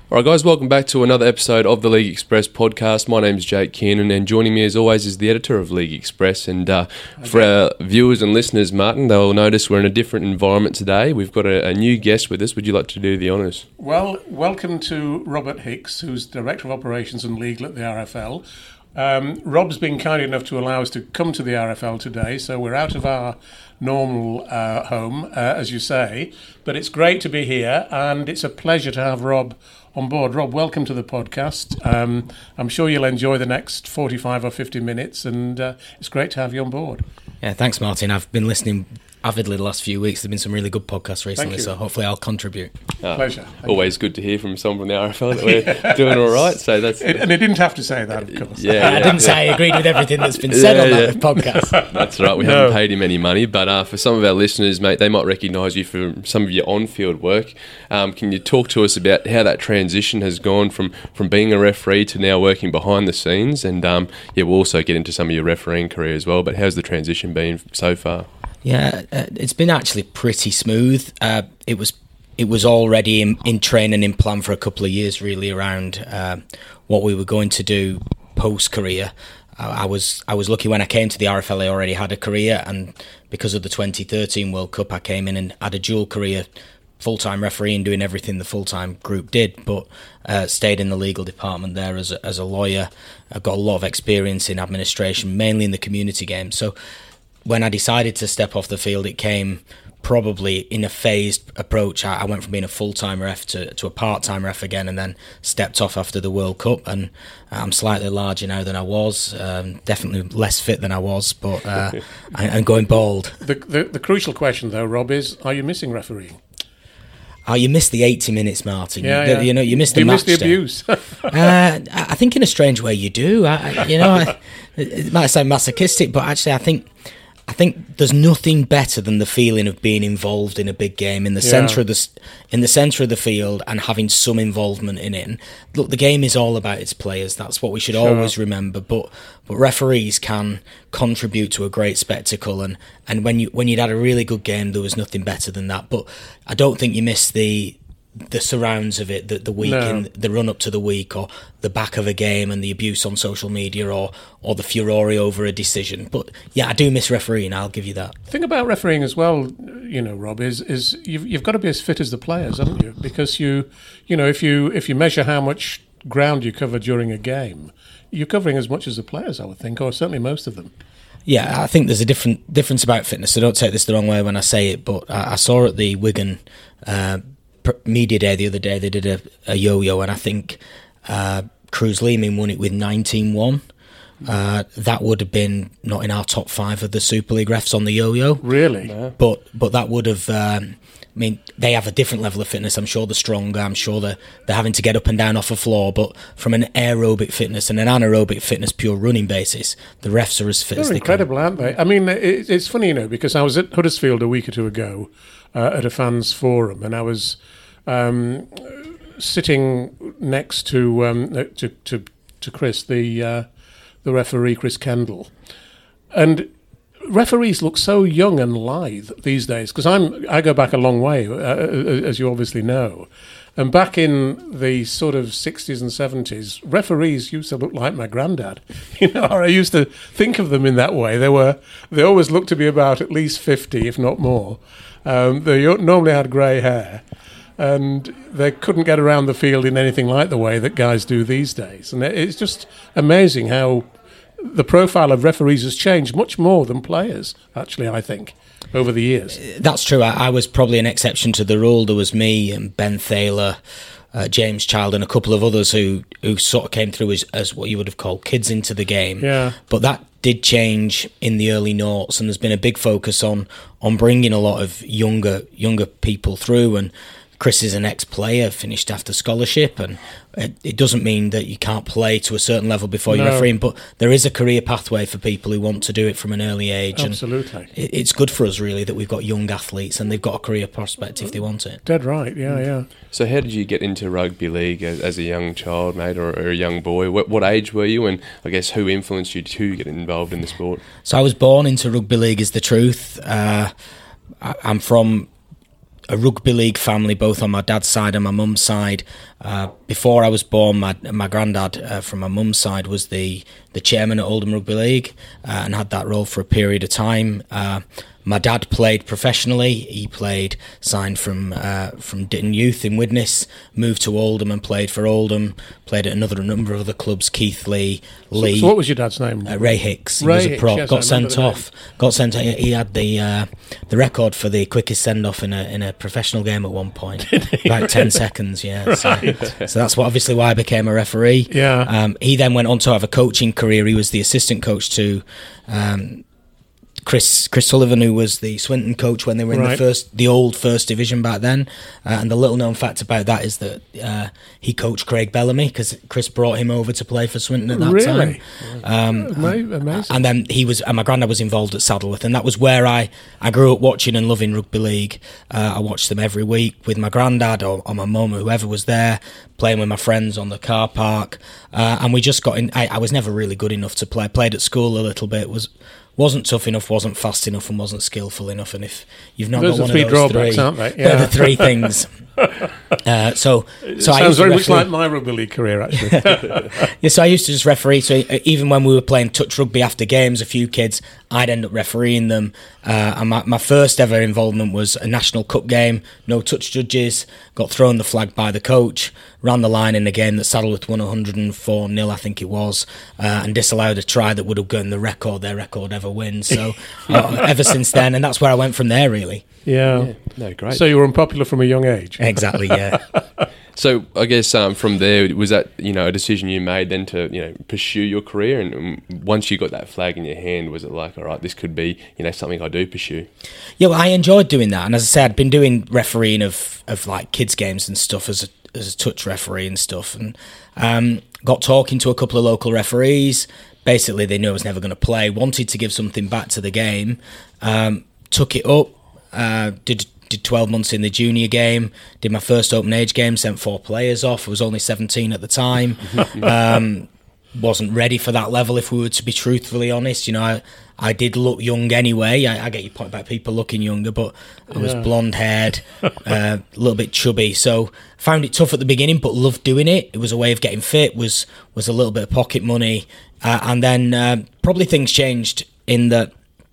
Alright guys, welcome back to another episode of the League Express podcast. My name is Jake Kiernan and joining me as always is the editor of League Express. And for our viewers and listeners, Martin, they'll notice we're in a different environment today. We've got a new guest with us. Would you like to do the honours? Well, welcome to Robert Hicks, who's Director of Operations and Legal at the RFL. Rob's been kind enough to allow us to come to the RFL today, so we're out of our normal home, as you say, but it's great to be here and it's a pleasure to have Rob on board. Rob, welcome to the podcast. I'm sure you'll enjoy the next 45 or 50 minutes and it's great to have you on board. Yeah, thanks Martin. I've been listening avidly the last few weeks. There have been some really good podcasts recently, so hopefully I'll contribute. Pleasure. Always good to hear from someone from the RFL that we're doing all right. So that's and it didn't have to say that, of course. I didn't say I agreed with everything that's been said on that podcast. That's right. We haven't paid him any money, but for some of our listeners, mate, they might recognise you from some of your on-field work. Can you talk to us about how that transition has gone from being a referee to now working behind the scenes? And we'll also get into some of your refereeing career as well. But how's the transition been so far? Yeah, it's been actually pretty smooth. It was already in training, in plan for a couple of years, really, around what we were going to do post-career. I was lucky when I came to the RFL. I already had a career, and because of the 2013 World Cup, I came in and had a dual career, full-time refereeing, doing everything the full-time group did, but stayed in the legal department there as a lawyer. I got a lot of experience in administration, mainly in the community game. So when I decided to step off the field, it came probably in a phased approach. I went from being a full-time ref to a part-time ref again, and then stepped off after the World Cup. And I'm slightly larger now than I was, definitely less fit than I was, but I'm going bald. The crucial question, though, Rob, is: are you missing refereeing? Oh, you missed the 80 minutes, Martin. Yeah. You know, you missed the match. You missed the abuse. I think in a strange way you do. It might sound masochistic, but actually I think there's nothing better than the feeling of being involved in a big game in the centre of the field and having some involvement in it. And look, the game is all about its players. That's what we should always remember. But referees can contribute to a great spectacle. And when you'd had a really good game, there was nothing better than that. But I don't think you miss the surrounds of it, the week, in the run up to the week, or the back of a game and the abuse on social media, or the furore over a decision. But yeah, I do miss refereeing, I'll give you that. The thing about refereeing as well, Rob, is you've got to be as fit as the players, haven't you? Because if you measure how much ground you cover during a game, you're covering as much as the players, I would think, or certainly most of them. Yeah, I think there's a difference about fitness. So don't take this the wrong way when I say it, but I saw at the Wigan media day the other day, they did a yo-yo, and I think Cruz Leeming won it with 19-1. That would have been not in our top 5 of the Super League refs on the yo-yo. Really? Yeah. But that would have... they have a different level of fitness. I'm sure they're stronger. I'm sure they're having to get up and down off a floor. But from an aerobic fitness and an anaerobic fitness, pure running basis, the refs are as fit as they can. They're incredible, aren't they? I mean, it's funny, because I was at Huddersfield a week or two ago at a fans forum, and I was sitting next to Chris, the referee, Chris Kendall, and referees look so young and lithe these days, because I go back a long way, as you obviously know, and back in the sort of 60s and 70s, referees used to look like my granddad. Or I used to think of them in that way. They always looked to be about at least 50, if not more. They normally had grey hair, and they couldn't get around the field in anything like the way that guys do these days. And it's just amazing how the profile of referees has changed much more than players, actually, I think, over the years. That's true. I was probably an exception to the rule. There was me and Ben Thaler, James Child, and a couple of others who sort of came through as what you would have called kids into the game. Yeah. But that did change in the early noughts, and there's been a big focus on bringing a lot of younger people through. And Chris is an ex-player, finished after scholarship, and it doesn't mean that you can't play to a certain level before you're refereeing, but there is a career pathway for people who want to do it from an early age. Absolutely. And it's good for us, really, that we've got young athletes and they've got a career prospect if they want it. Dead right, yeah. So how did you get into rugby league as a young child, mate, or a young boy? What age were you, and I guess who influenced you to get involved in the sport? So I was born into rugby league, is the truth. I'm from a rugby league family, both on my dad's side and my mum's side. Before I was born, my granddad from my mum's side was the chairman at Oldham Rugby League and had that role for a period of time. My dad played professionally. He signed from Ditton Youth in Widnes, moved to Oldham and played for Oldham, played at another number of other clubs, Keighley, Lee. So what was your dad's name? Ray Hicks. He was a prop. Yes, got sent off. He had the record for the quickest send-off in a professional game at one point. About 10 seconds, yeah. So that's obviously why I became a referee. Yeah. He then went on to have a coaching career. He was the assistant coach to Chris Sullivan, who was the Swinton coach when they were in the old first division back then. And the little known fact about that is that he coached Craig Bellamy because Chris brought him over to play for Swinton at that time. Amazing. And then my granddad was involved at Saddleworth, and that was where I grew up watching and loving rugby league. I watched them every week with my granddad or my mum or whoever was there, playing with my friends on the car park. And we just got in. I was never really good enough to play. I played at school a little bit, wasn't tough enough, wasn't fast enough, and wasn't skillful enough. And if you've not got one of those drawbacks, aren't they? They're the three things. So sounds very much like my rugby league career, actually. Yeah, so I used to just referee. So even when we were playing touch rugby after games, a few kids, I'd end up refereeing them. And my first ever involvement was a National Cup game, no touch judges, got thrown the flag by the coach, ran the line in a game that Saddleworth won 104-0, I think it was, and disallowed a try that would have gotten their record ever win. So ever since then, and that's where I went from there, really. Yeah. No, great. So you were unpopular from a young age. Exactly, yeah. So I guess from there, was that a decision you made then to pursue your career? And once you got that flag in your hand, was it like, all right, this could be something I do pursue? Yeah, well, I enjoyed doing that, and as I said, I'd been doing refereeing of like kids games and stuff as a touch referee and stuff, and got talking to a couple of local referees. Basically, they knew I was never going to play. Wanted to give something back to the game. Took it up. Did 12 months in the junior game, did my first open age game, sent 4 players off. I was only 17 at the time. Wasn't ready for that level, if we were to be truthfully honest. I did look young anyway. I get your point about people looking younger, but I was blonde-haired, a little bit chubby. So found it tough at the beginning, but loved doing it. It was a way of getting fit, was a little bit of pocket money. And then probably things changed in that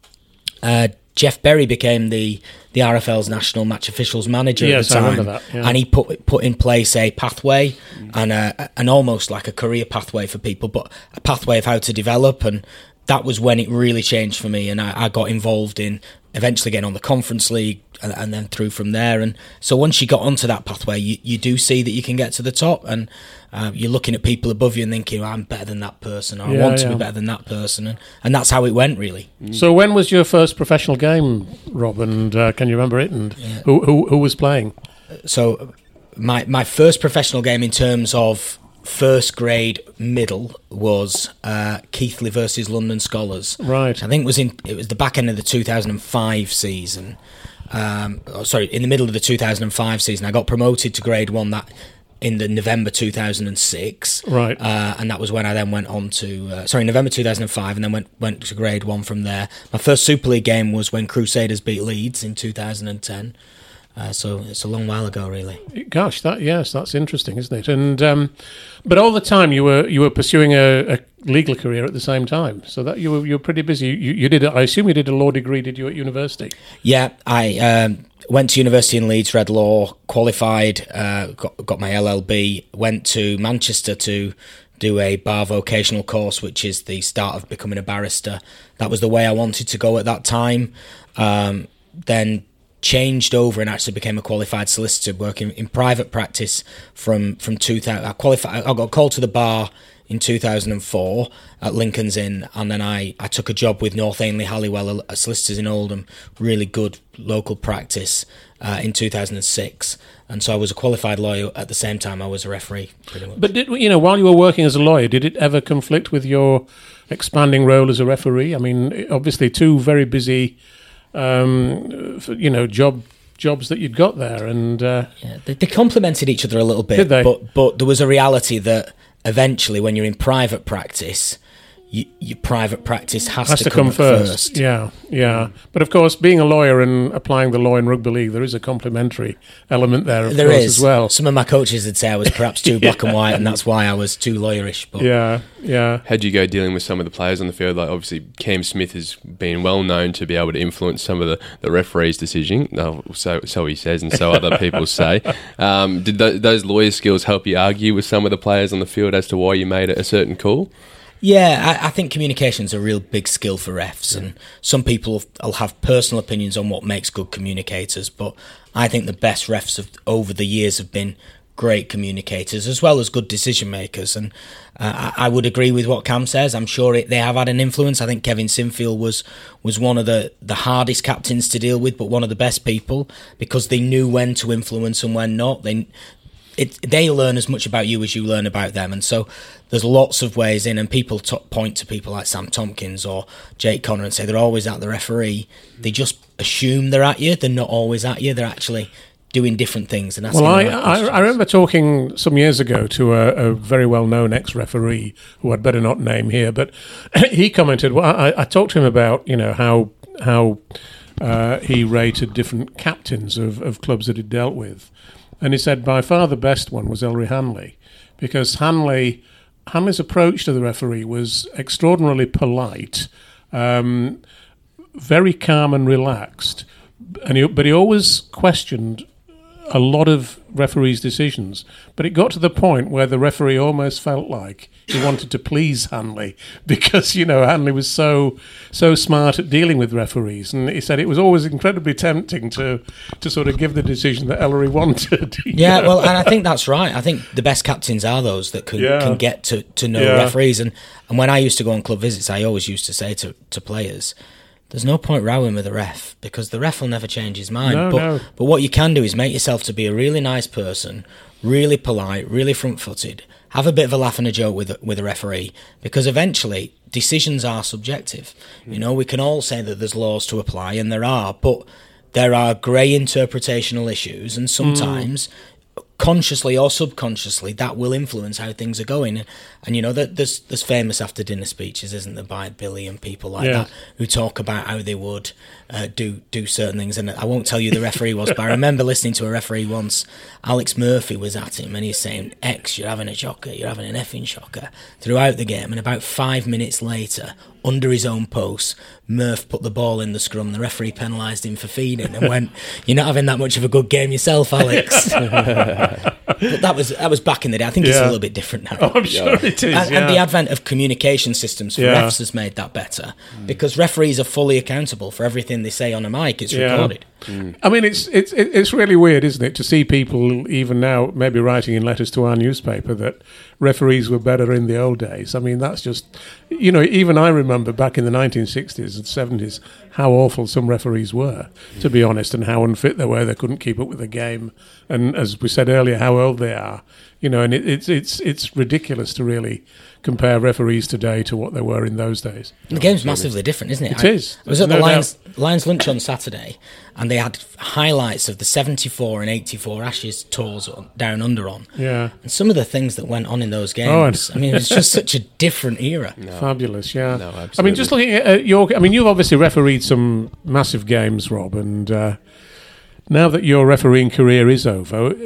Jeff Berry became the RFL's national match officials manager at the time. I remember that. Yeah. And he put in place a pathway and an almost like a career pathway for people, but a pathway of how to develop. And that was when it really changed for me, and I got involved in eventually getting on the Conference League and then through from there. And so once you got onto that pathway, you do see that you can get to the top, and you're looking at people above you and thinking, I'm better than that person, or I want to be better than that person. And that's how it went, really. So when was your first professional game, Rob? And can you remember it? And who was playing? So my first professional game in terms of first grade middle was Keighley versus London Scholars. Right. I think it was the back end of the 2005 season. In the middle of the 2005 season. I got promoted to grade 1 in the November 2006. Right. And that was when I then went on to November 2005, and then went to grade 1 from there. My first Super League game was when Crusaders beat Leeds in 2010. So it's a long while ago, really. Gosh, that's interesting, isn't it? And but all the time you were pursuing a legal career at the same time. So that you were pretty busy. You did. I assume you did a law degree. Did you at university? Yeah, I went to university in Leeds, read law, qualified, got my LLB, went to Manchester to do a bar vocational course, which is the start of becoming a barrister. That was the way I wanted to go at that time. Then changed over and actually became a qualified solicitor, working in private practice from 2000. I got called to the bar in 2004 at Lincoln's Inn, and then I took a job with North Ainley Halliwell, a solicitors in Oldham, really good local practice, in 2006. And so I was a qualified lawyer at the same time I was a referee, pretty much. But while you were working as a lawyer, did it ever conflict with your expanding role as a referee? I mean, obviously 2 very busy jobs that you'd got there, and they complemented each other a little bit. Did they? But there was a reality that eventually, when you're in private practice, your private practice has to come first. Yeah. But of course, being a lawyer and applying the law in rugby league, there is a complementary element there, of course, as well. Some of my coaches would say I was perhaps too black and white, and that's why I was too lawyerish. But yeah. How'd you go dealing with some of the players on the field? Like, obviously, Cam Smith has been well known to be able to influence some of the referee's decision. So he says, and so other people say. Did those lawyer skills help you argue with some of the players on the field as to why you made a certain call? Yeah, I think communication's a real big skill for refs, and some people will have personal opinions on what makes good communicators, but I think the best refs over the years have been great communicators as well as good decision makers, and I would agree with what Cam says. I'm sure they have had an influence. I think Kevin Sinfield was one of the hardest captains to deal with, but one of the best people, because they knew when to influence and when not. They learn as much about you as you learn about them, and so there's lots of ways in, and people point to people like Sam Tompkins or Jake Connor and say they're always at the referee. They just assume they're at you. They're not always at you. They're actually doing different things. And asking I remember talking some years ago to a very well-known ex-referee who I'd better not name here, but he commented, I talked to him about, how he rated different captains of clubs that he'd dealt with. And he said by far the best one was Ellery Hanley, because Hanley's approach to the referee was extraordinarily polite, very calm and relaxed, but he always questioned a lot of referees' decisions. But it got to the point where the referee almost felt like he wanted to please Hanley, because Hanley was so smart at dealing with referees, and he said it was always incredibly tempting to sort of give the decision that Ellery wanted. Yeah, well, and I think that's right. I think the best captains are those that can get to know referees, and when I used to go on club visits, I always used to say to players, there's no point rowing with the ref, because the ref will never change his mind. But what you can do is make yourself to be a really nice person, really polite, really front-footed, have a bit of a laugh and a joke with a referee, because eventually decisions are subjective. We can all say that there's laws to apply, and there are, but there are grey interpretational issues, and sometimes consciously or subconsciously that will influence how things are going. And there's famous after dinner speeches, isn't there, by Billy and people like that, who talk about how they would do certain things. And I won't tell you the referee was, but I remember listening to a referee once. Alex Murphy was at him and he's saying, X, you're having a shocker, you're having an effing shocker, throughout the game. And about 5 minutes later, under his own post, Murph put the ball in the scrum. The referee penalised him for feeding and went, "You're not having that much of a good game yourself, Alex." But that was back in the day. I think it's a little bit different now. Oh, I'm sure it is. And the advent of communication systems for refs has made that better, because referees are fully accountable for everything they say on a mic. It's recorded. I mean, it's really weird, isn't it, to see people even now maybe writing in letters to our newspaper that referees were better in the old days. I mean, that's just, even I remember back in the 1960s and 70s how awful some referees were, to be honest, and how unfit they were. They couldn't keep up with the game, and as we said earlier, how old they are. And it's ridiculous to really compare referees today to what they were in those days. The game's massively different, isn't it? It is. I was at the Lions lunch on Saturday, and they had highlights of the 74 and 84 Ashes tours down under on. Yeah. And some of the things that went on in those games, I mean, it's just such a different era. No. Fabulous, yeah. No, absolutely. I mean, just looking at you've obviously refereed some massive games, Rob, and now that your refereeing career is over,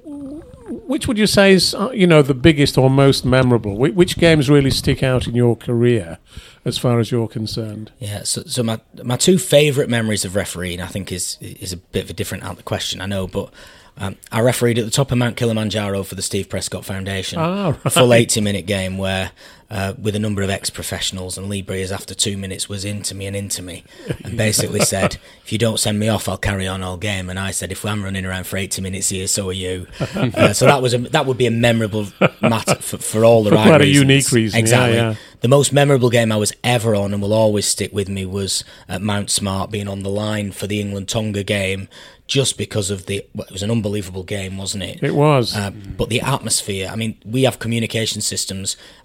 which would you say is, the biggest or most memorable? Which games really stick out in your career, as far as you're concerned? Yeah, so my two favourite memories of refereeing, I think, is a bit of a different out of the question, I know, but I refereed at the top of Mount Kilimanjaro for the Steve Prescott Foundation, a full 80-minute game where, with a number of ex-professionals, and Lee Breers after 2 minutes was into me, and basically said, if you don't send me off, I'll carry on all game. And I said, if I'm running around for 80 minutes here, so are you. So that would be a memorable matter for all the right reasons. Quite a unique reason. Exactly. Yeah. The most memorable game I was ever on, and will always stick with me, was at Mount Smart, being on the line for the England-Tonga game, just because of it was an unbelievable game, wasn't it? It was. But the atmosphere, I mean, we have communication systems, and in Australia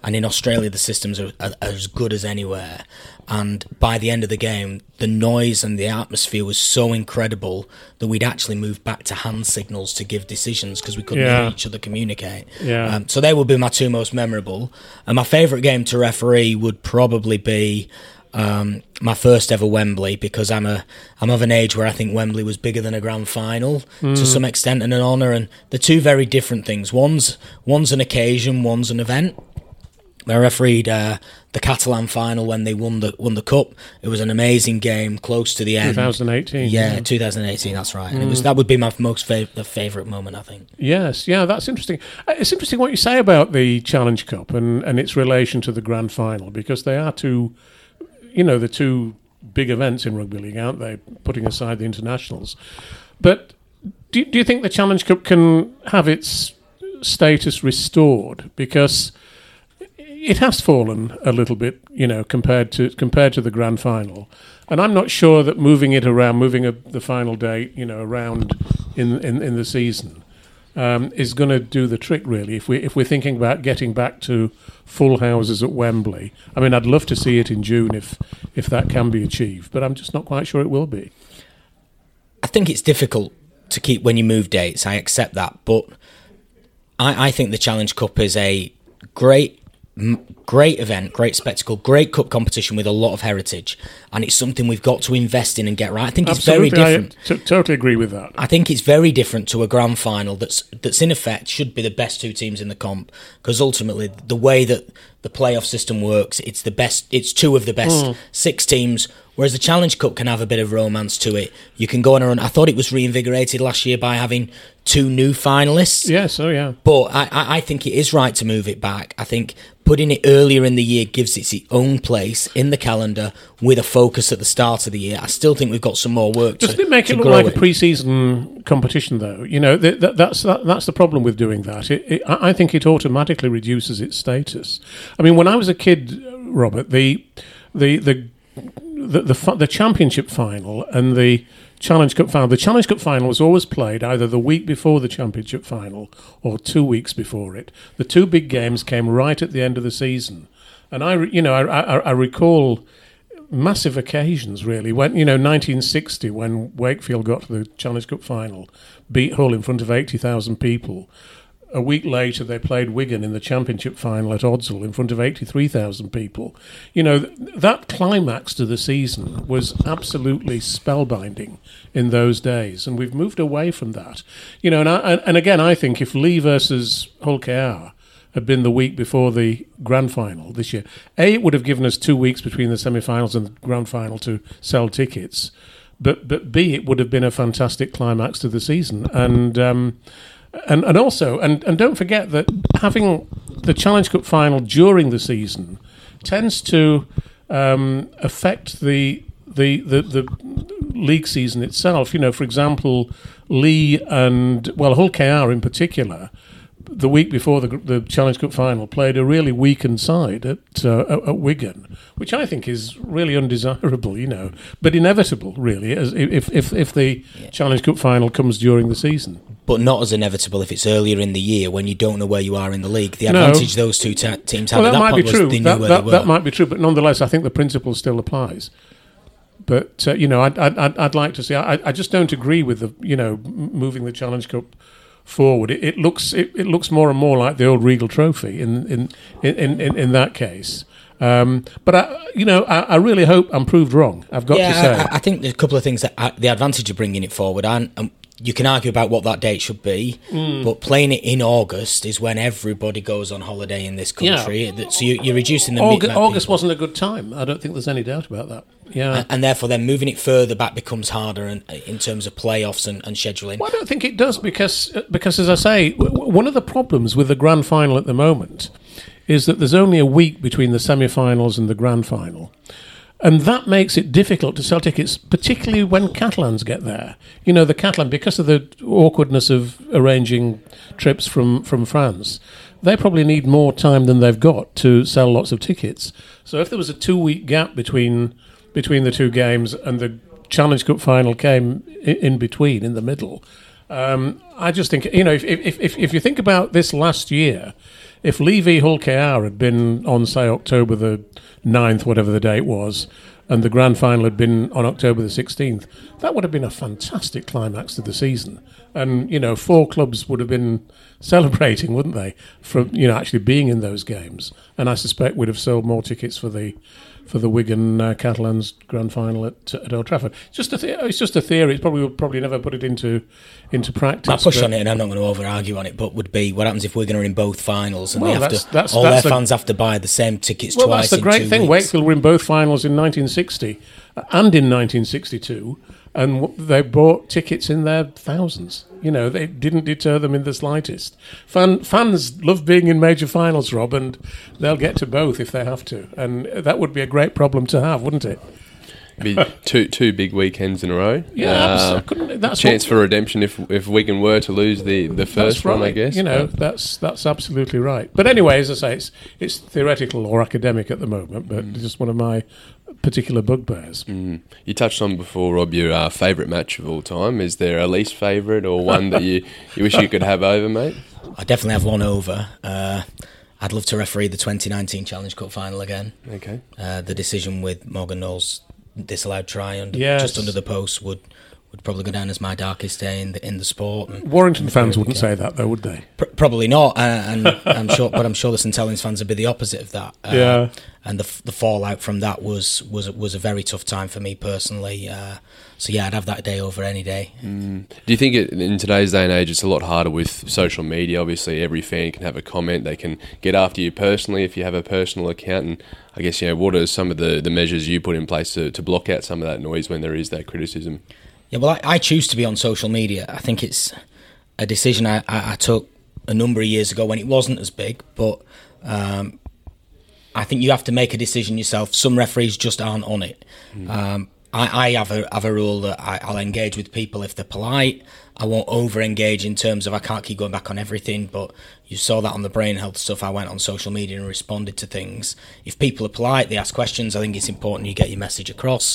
Australia, the systems are as good as anywhere. And by the end of the game, the noise and the atmosphere was so incredible that we'd actually moved back to hand signals to give decisions because we couldn't hear each other communicate. Yeah. So they would be my two most memorable. And my favourite game to referee would probably be my first ever Wembley, because I'm of an age where I think Wembley was bigger than a grand final to some extent and an honour. And they're two very different things. One's an occasion, one's an event. I refereed the Catalan final when they won the cup. It was an amazing game, close to the end. 2018. Yeah, 2018. That's right. And that would be my most favourite moment, I think. Yes, yeah, that's interesting. It's interesting what you say about the Challenge Cup and its relation to the grand final, because they are two, the two big events in rugby league, aren't they? Putting aside the internationals, but do you think the Challenge Cup can have its status restored? Because it has fallen a little bit, compared to the grand final, and I'm not sure that moving the final date, around in the season, is going to do the trick. Really, if we're thinking about getting back to full houses at Wembley, I mean, I'd love to see it in June if that can be achieved, but I'm just not quite sure it will be. I think it's difficult to keep when you move dates. I accept that, but I think the Challenge Cup is a great event, great spectacle, great cup competition with a lot of heritage, and it's something we've got to invest in and get right. I think Absolutely, it's very different. I totally agree with that. I think it's very different to a grand final that's in effect should be the best two teams in the comp, because ultimately the way that the playoff system works, it's two of the best 6 teams, whereas the Challenge Cup can have a bit of romance to it. You can go on a run. I thought it was reinvigorated last year by having 2 new finalists. Yes, yeah. But I think it is right to move it back. I think putting it earlier in the year gives it its own place in the calendar with a focus at the start of the year. I still think we've got some more work Doesn't it make it look like a pre-season competition, though? That's the problem with doing that. I think it automatically reduces its status. I mean, when I was a kid, Robert, the championship final and the Challenge Cup final. The Challenge Cup final was always played either the week before the championship final or 2 weeks before it. The 2 big games came right at the end of the season, and I recall massive occasions, really. When 1960, when Wakefield got to the Challenge Cup final, beat Hull in front of 80,000 people. A week later, they played Wigan in the championship final at Oddsall in front of 83,000 people. That climax to the season was absolutely spellbinding in those days, and we've moved away from that. And again, I think if Leigh versus Hull KR had been the week before the grand final this year, A, it would have given us 2 weeks between the semi-finals and the grand final to sell tickets, but B, it would have been a fantastic climax to the season. And also, don't forget that having the Challenge Cup final during the season tends to affect the league season itself. For example, Leigh and Hull KR in particular, the week before the Challenge Cup final, played a really weakened side at Wigan, which I think is really undesirable, but inevitable, really, as if the Challenge Cup final comes during the season. But not as inevitable if it's earlier in the year when you don't know where you are in the league. The advantage those two teams had at that point was they knew where they were. That might be true, but nonetheless, I think the principle still applies. But I'd like to see. I just don't agree with the moving the Challenge Cup forward. It looks more and more like the old Regal Trophy in that case. But I really hope I'm proved wrong. I've got to say. I think there's a couple of things that the advantage of bringing it forward, and you can argue about what that date should be, but playing it in August is when everybody goes on holiday in this country. Yeah. So you're reducing the August wasn't a good time. I don't think there's any doubt about that. Yeah, and therefore then moving it further back becomes harder in terms of playoffs and scheduling. Well, I don't think it does because as I say, one of the problems with the grand final at the moment is that there's only a week between the semi-finals and the grand final. And that makes it difficult to sell tickets, particularly when Catalans get there. The Catalan, because of the awkwardness of arranging trips from France, they probably need more time than they've got to sell lots of tickets. So if there was a 2-week gap between the two games and the Challenge Cup final came in between, in the middle, I just think, if you think about this last year, if Lee v Hull KR had been on, say, October the 9th, whatever the date was, and the grand final had been on October the 16th, that would have been a fantastic climax to the season. And, 4 clubs would have been celebrating, wouldn't they, from, actually being in those games. And I suspect we'd have sold more tickets for the Wigan Catalans grand final at Old Trafford. It's just a theory. It's probably never put it into practice. My push on it, and I'm not going to over-argue on it, but would be what happens if Wigan are in both finals and their fans have to buy the same tickets twice in 2 weeks. That's the great thing. Wakefield were in both finals in 1960 and in 1962, and they bought tickets in their thousands. They didn't deter them in the slightest. Fans love being in major finals, Rob, and they'll get to both if they have to. And that would be a great problem to have, wouldn't it? Be two big weekends in a row. Yeah, that's chance for redemption if Wigan were to lose the first one, I guess. That's absolutely right. But anyway, as I say, it's theoretical or academic at the moment, but it's just one of my particular bugbears. You touched on before, Rob, your favourite match of all time. Is there a least favourite or one that you wish you could have over, mate? I definitely have one over. I'd love to referee the 2019 Challenge Cup final again. Okay. The decision with Morgan Knowles' disallowed try just under the post would probably go down as my darkest day in the sport. And Warrington fans wouldn't say that, though, would they? Probably not, and I'm sure the St Helens fans would be the opposite of that. And the fallout from that was a very tough time for me personally. So yeah, I'd have that day over any day. Do you think in today's day and age it's a lot harder with social media? Obviously, every fan can have a comment. They can get after you personally if you have a personal account. And I guess, what are some of the measures you put in place to block out some of that noise when there is that criticism? Yeah, well, I choose to be on social media. I think it's a decision I took a number of years ago when it wasn't as big, but I think you have to make a decision yourself. Some referees just aren't on it. I have a rule that I'll engage with people if they're polite. I won't over-engage in terms of I can't keep going back on everything, but you saw that on the brain health stuff. I went on social media and responded to things. If people are polite, they ask questions, I think it's important you get your message across.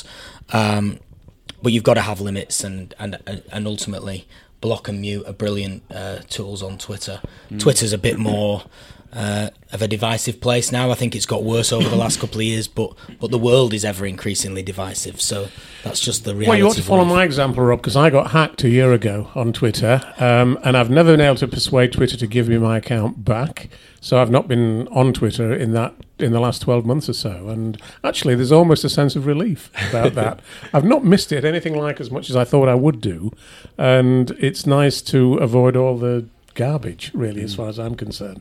But you've got to have limits, and ultimately block and mute are brilliant tools on Twitter. Twitter's a bit more of a divisive place now. I think it's got worse over the last couple of years, but the world is ever increasingly divisive, so that's just the reality. Well, you ought to follow my example, Rob, because I got hacked a year ago on Twitter, and I've never been able to persuade Twitter to give me my account back, so I've not been on Twitter in the last 12 months or so, and actually there's almost a sense of relief about that. I've not missed it anything like as much as I thought I would do, and it's nice to avoid all the garbage, really, as far as I'm concerned.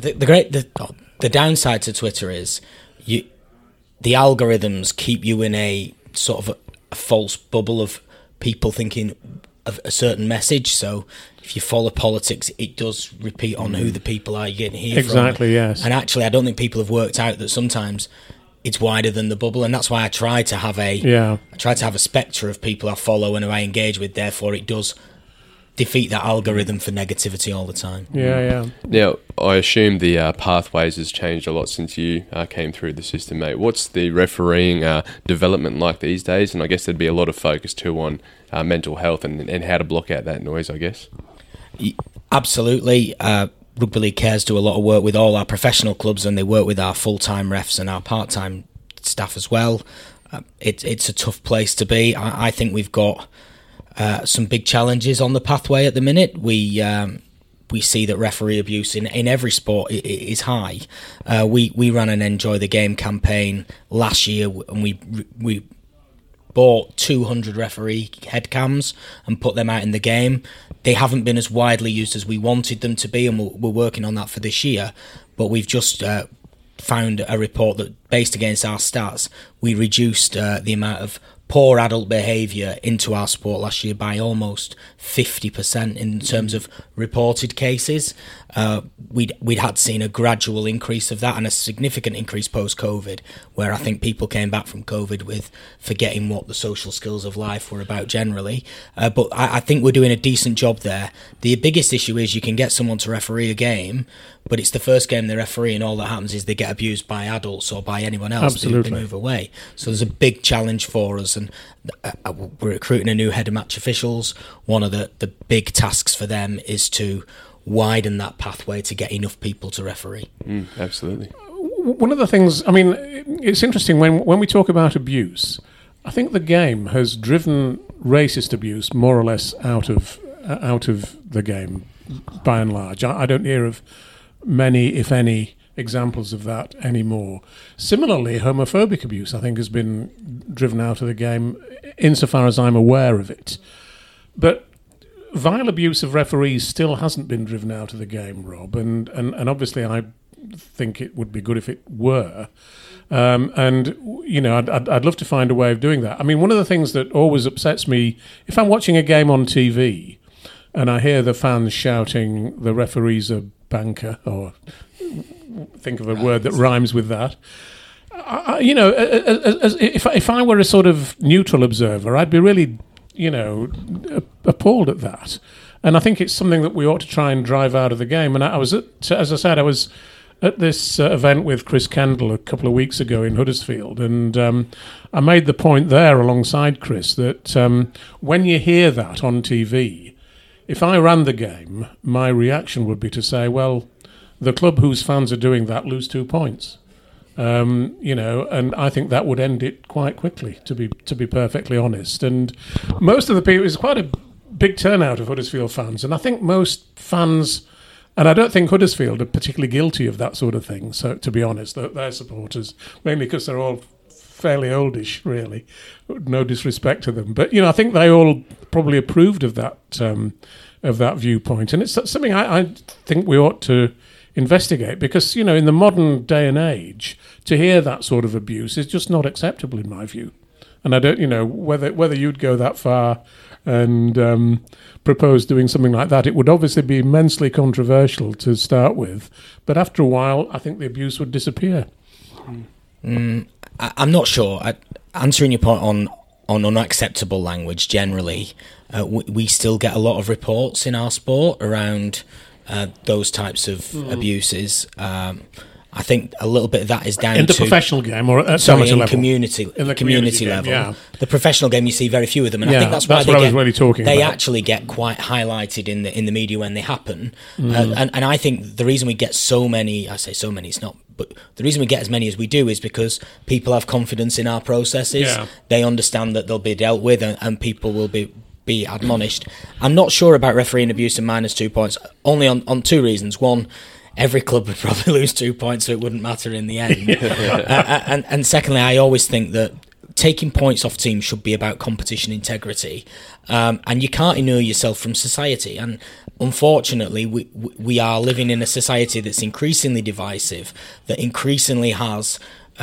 The downside to Twitter is the algorithms keep you in a sort of a false bubble of people thinking of a certain message. So if you follow politics, it does repeat on who the people are you're getting here exactly, from. Yes. And actually, I don't think people have worked out that sometimes it's wider than the bubble, and that's why I try to have a spectre of people I follow and who I engage with. Therefore, it does defeat that algorithm for negativity all the time. Yeah. Now, I assume the pathways has changed a lot since you came through the system, mate. What's the refereeing development like these days? And I guess there'd be a lot of focus too on mental health and how to block out that noise, I guess. Absolutely. Rugby League Cares do a lot of work with all our professional clubs, and they work with our full-time refs and our part-time staff as well. It's a tough place to be. I think we've got some big challenges on the pathway at the minute. We see that referee abuse in every sport is high. We ran an Enjoy the Game campaign last year, and we bought 200 referee headcams and put them out in the game. They haven't been as widely used as we wanted them to be, and we're working on that for this year. But we've just found a report that, based against our stats, we reduced the amount of poor adult behaviour into our sport last year by almost 50% in terms of reported cases. We'd had seen a gradual increase of that and a significant increase post-COVID, where I think people came back from COVID with forgetting what the social skills of life were about generally. But I think we're doing a decent job there. The biggest issue is you can get someone to referee a game, but it's the first game they referee, and all that happens is they get abused by adults or by anyone else. Absolutely. They move away. So there's a big challenge for us, and we're recruiting a new head of match officials. One of the big tasks for them is to widen that pathway to get enough people to referee. Absolutely. One of the things, I mean, it's interesting when we talk about abuse, I think the game has driven racist abuse more or less out of the game, by and large. I don't hear of many, if any, examples of that anymore. Similarly, homophobic abuse, I think, has been driven out of the game insofar as I'm aware of it. But vile abuse of referees still hasn't been driven out of the game, Rob, and obviously I think it would be good if it were. And, you know, I'd love to find a way of doing that. I mean, one of the things that always upsets me, if I'm watching a game on TV and I hear the fans shouting, the referee's a banker, or think of a word that rhymes with that. You know, if I were a sort of neutral observer, I'd be really, you know, appalled at that. And I think it's something that we ought to try and drive out of the game. And I was as I said, I was at this event with Chris Kendall a couple of weeks ago in Huddersfield, and I made the point there alongside Chris that when you hear that on TV, if I ran the game, my reaction would be to say, well, the club whose fans are doing that lose 2 points. You know, and I think that would end it quite quickly, to be perfectly honest. And most of the people, it was quite a big turnout of Huddersfield fans, and I think most fans, and I don't think Huddersfield are particularly guilty of that sort of thing. So, to be honest, their supporters, mainly because they're all fairly oldish, really. No disrespect to them, but you know, I think they all probably approved of that viewpoint, and it's something I think we ought to investigate, because you know, in the modern day and age, to hear that sort of abuse is just not acceptable in my view. And I don't, you know, whether you'd go that far and propose doing something like that. It would obviously be immensely controversial to start with, but after a while, I think the abuse would disappear. I'm not sure. Answering your point on unacceptable language generally, we still get a lot of reports in our sport around those types of abuses. I think a little bit of that is down to... In the professional game or at sorry, in level? community Game, level. yeah. The professional game, you see very few of them, and I think that's why what I was really talking they about. actually get quite highlighted in the media when they happen. And I think the reason we get so many, I say so many, it's not, but the reason we get as many as we do is because people have confidence in our processes. Yeah. They understand that they'll be dealt with, and people will be admonished. I'm not sure about refereeing abuse and minus 2 points, only on two reasons. One, every club would probably lose 2 points, so it wouldn't matter in the end. And secondly, I always think that taking points off teams should be about competition integrity, and you can't inure yourself from society. And unfortunately, we are living in a society that's increasingly divisive, that increasingly has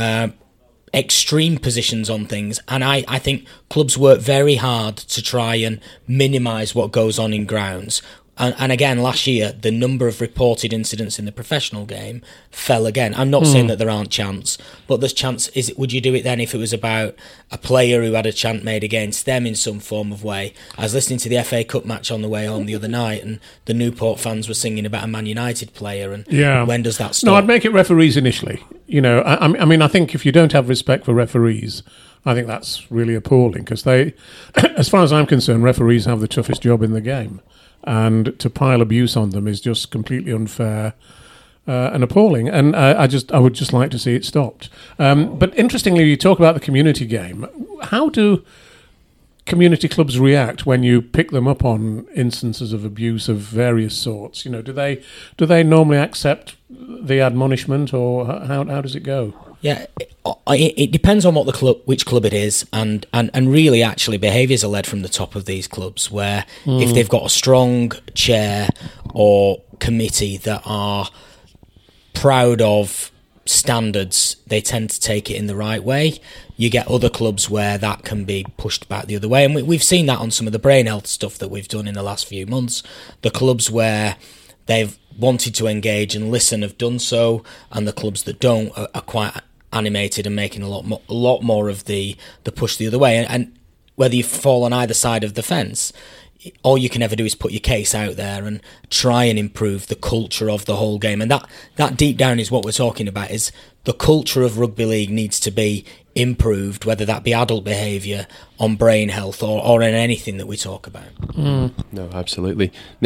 extreme positions on things, and I think clubs work very hard to try and minimise what goes on in grounds. And again, last year, the number of reported incidents in the professional game fell again. I'm not saying that there aren't chants, but there's chants. Would you do it then if it was about a player who had a chant made against them in some form of way? I was listening to the FA Cup match on the way home the other night, and the Newport fans were singing about a Man United player, and when does that stop? No, I'd make it referees initially. You know, I mean, I think if you don't have respect for referees, I think that's really appalling, because they, as far as I'm concerned, referees have the toughest job in the game. And to pile abuse on them is just completely unfair and appalling. And I would just like to see it stopped. But interestingly, you talk about the community game. How do community clubs react when you pick them up on instances of abuse of various sorts? You know, do they normally accept the admonishment, or how does it go? Yeah, it depends on which club it is, and really, actually, behaviours are led from the top of these clubs. Where if they've got a strong chair or committee that are proud of standards, they tend to take it in the right way. You get other clubs where that can be pushed back the other way, and we've seen that on some of the brain health stuff that we've done in the last few months. The clubs where they've wanted to engage and listen have done so, and the clubs that don't are quite animated and making a lot more of the push the other way. And whether you fall on either side of the fence, all you can ever do is put your case out there and try and improve the culture of the whole game. And that deep down is what we're talking about, is the culture of rugby league needs to be improved, whether that be adult behaviour, on brain health, or in anything that we talk about. No, absolutely. Now,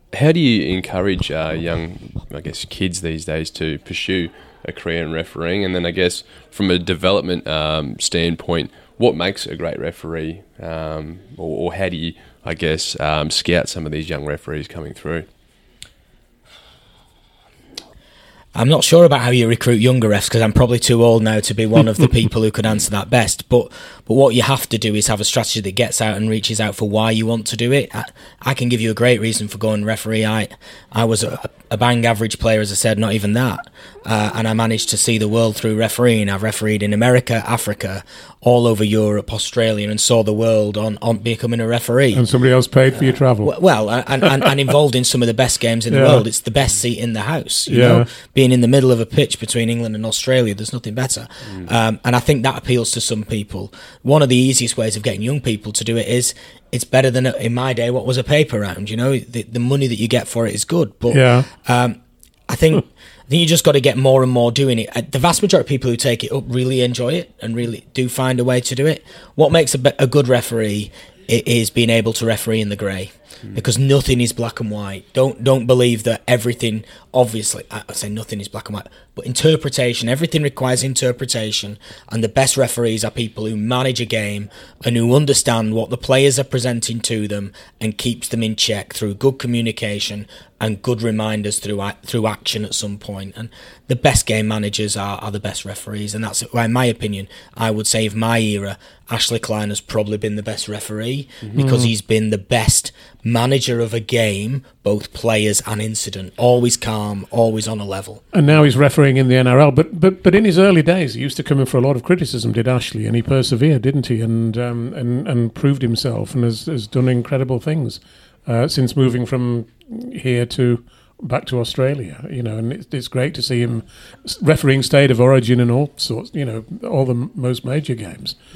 How do you encourage young, I guess, kids these days to pursue a career in refereeing? And then I guess from a development standpoint, what makes a great referee, or how do you, I guess, scout some of these young referees coming through? I'm not sure about how you recruit younger refs because I'm probably too old now to be one of the people who could answer that best. But what you have to do is have a strategy that gets out and reaches out for why you want to do it. I can give you a great reason for going referee. I was a bang average player, as I said, not even that. And I managed to see the world through refereeing. I've refereed in America, Africa, all over Europe, Australia, and saw the world on becoming a referee. And somebody else paid for your travel. Well, and involved in some of the best games in the world. It's the best seat in the house. You know, being in the middle of a pitch between England and Australia, there's nothing better. And I think that appeals to some people. One of the easiest ways of getting young people to do it is it's better than in my day what was a paper round. You know, the money that you get for it is good. But I think you just got to get more and more doing it. The vast majority of people who take it up really enjoy it and really do find a way to do it. What makes a good referee is being able to referee in the grey, because nothing is black and white. Don't believe that everything. Obviously, I say nothing is black and white, but interpretation. Everything requires interpretation, and the best referees are people who manage a game and who understand what the players are presenting to them and keeps them in check through good communication and good reminders through action at some point. And the best game managers are the best referees, and that's, in my opinion, I would say of my era, Ashley Klein has probably been the best referee because he's been the best manager of a game, both players and incident. Always calm, always on a level. And now he's refereeing in the NRL. But in his early days, he used to come in for a lot of criticism, did Ashley, and he persevered, didn't he? And proved himself and has done incredible things since moving from here back to Australia, you know, and it's great to see him refereeing State of Origin and all sorts, you know, all the most major games.